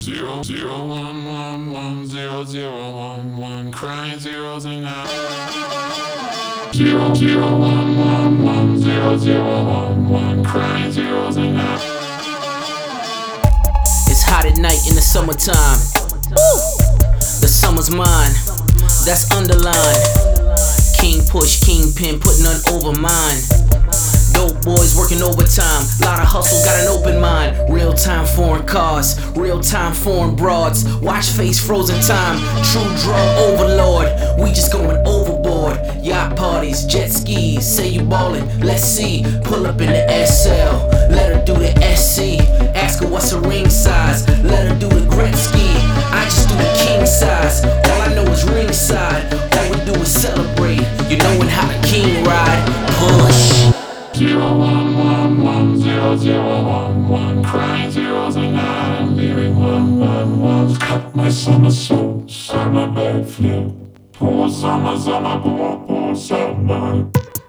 00111 crying zeros and nines. 00111 crying zeros and nines. It's hot at night in the summertime. Woo! The summer's mine. That's underlined. King push, kingpin, put none over mine. Dope boys working overtime. Lot of hustle, got an open mind. Real time foreign cars, real time foreign broads. Watch face frozen time. True drug overlord. We just going overboard. Yacht parties, jet skis. Say you ballin', let's see. Pull up in the SL. Let her do the SC. Ask her what's her ring size. Let her do the Gretzky. I just do the king size. All I know is ringside. All we do is celebrate. You knowin' how the king ride. Push. 0110011 crying zeros and nines. Hearing 111s. Cut my somersault, summer backflip. Poor summer, poor summer.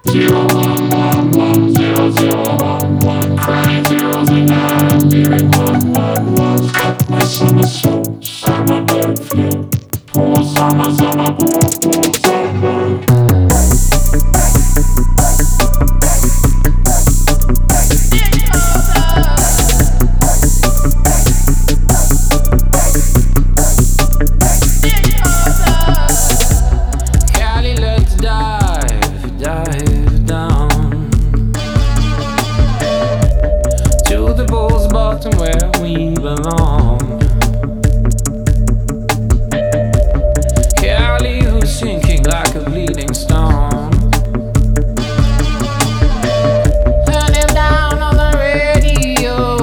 0110011 crying zeros and nines. Hearing 111s. Cut my somersault, summer backflip. Poor summer, poor summer. Dive down to the bull's bottom where we belong. Cali who's sinking like a bleeding stone. Turn him down on the radio.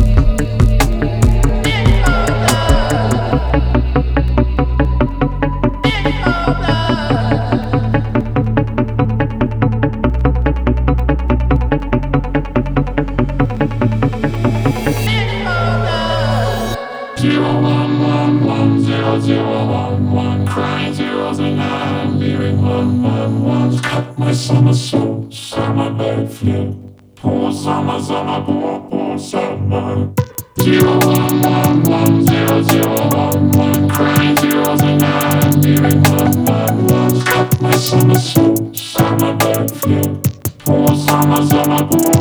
Zero one one crying zeros and nines. Hearing 111s. Cut my somersault, summer backflip. Poor summer, poor summer. 0111001 crying zeros and nines. Hearing 111s. Cut my somersault, summer backflip. Poor summer, poor